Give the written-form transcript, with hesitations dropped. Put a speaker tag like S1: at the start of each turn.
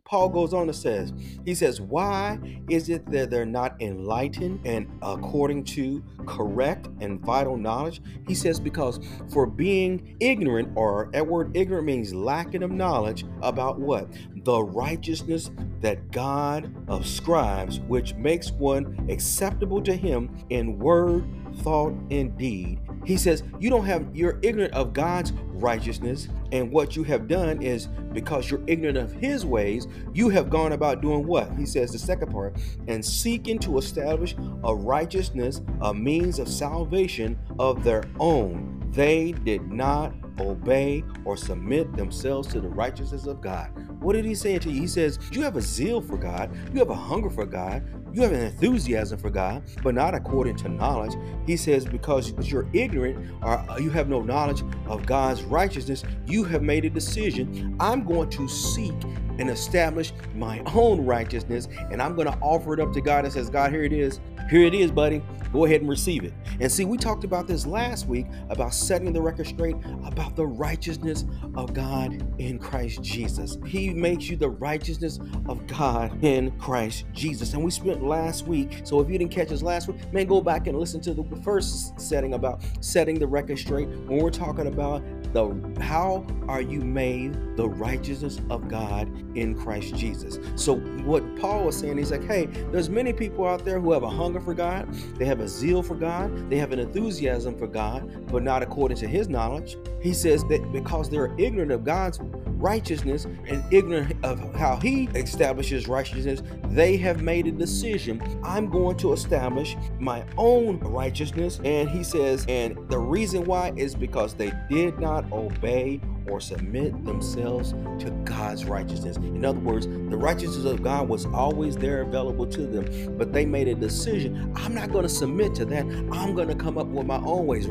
S1: Paul goes on to says, he says, why is it that they're not enlightened and according to correct and vital knowledge? He says, because for being ignorant, or that word ignorant means lacking of knowledge about what? The righteousness that God ascribes, which makes one acceptable to him in word, thought, and deed. He says, you're ignorant of God's righteousness, and what you have done is, because you're ignorant of his ways, you have gone about doing what? He says, the second part, and seeking to establish a righteousness, a means of salvation of their own. They did not obey or submit themselves to the righteousness of God. What did he say to you? He says, you have a zeal for God, you have a hunger for God, you have an enthusiasm for God, but not according to knowledge. He says, because you're ignorant, or you have no knowledge of God's righteousness, you have made a decision. I'm going to seek and establish my own righteousness, and I'm going to offer it up to God and says, God, here it is. Here it is, buddy. Go ahead and receive it. And see, we talked about this last week about setting the record straight about the righteousness of God in Christ Jesus. He makes you the righteousness of God in Christ Jesus. And we spent last week, so if you didn't catch us last week, man, go back and listen to the first setting about setting the record straight when we're talking about how are you made the righteousness of God in Christ Jesus. So what Paul was saying, he's like, hey, there's many people out there who have a hunger for God, they have a zeal for God, they have an enthusiasm for God, but not according to his knowledge. He says that because they're ignorant of God's righteousness and ignorant of how he establishes righteousness, they have made a decision. I'm going to establish my own righteousness. And he says, and the reason why is because they did not obey or submit themselves to God's righteousness. In other words, the righteousness of God was always there available to them, but they made a decision. I'm not going to submit to that. I'm going to come up with my own ways.